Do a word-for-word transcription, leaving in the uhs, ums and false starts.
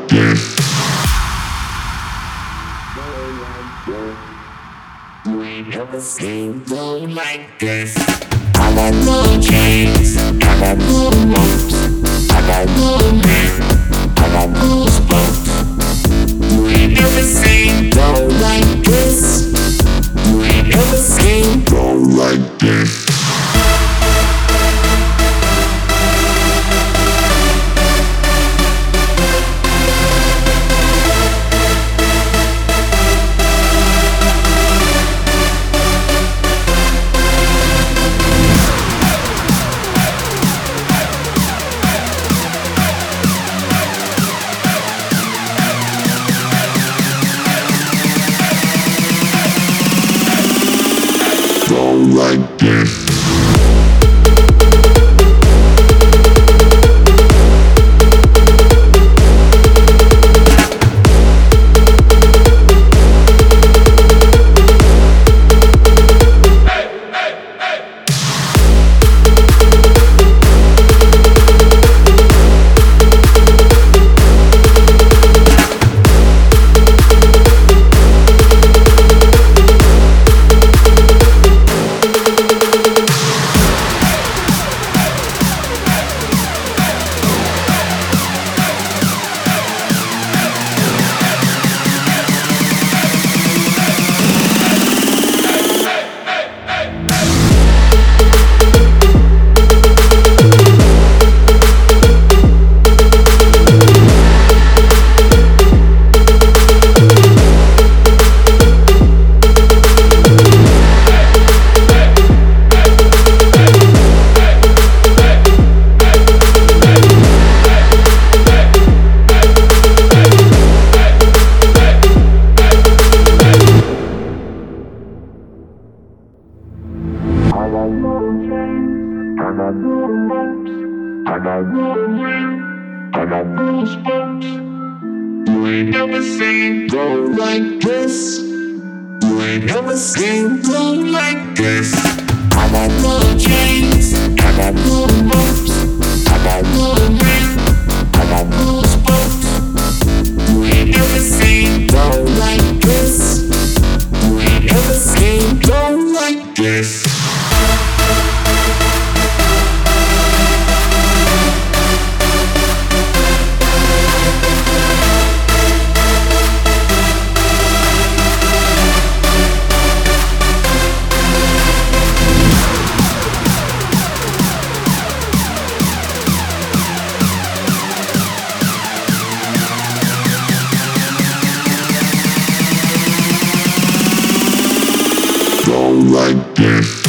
like this. You ain't never seen no like this. I got no chains, I got no ropes, I got no man, I got goosebumps. You ain't never seen no like this. You ain't never seen no like this. Like this. I got I got goosebumps. You ain't never seen no like this. You ain't never seen no like this. I got no chains, I got no ropes, I got no man, I got goosebumps. You ain't never seen no like this. You ain't never seen no like this. Like this.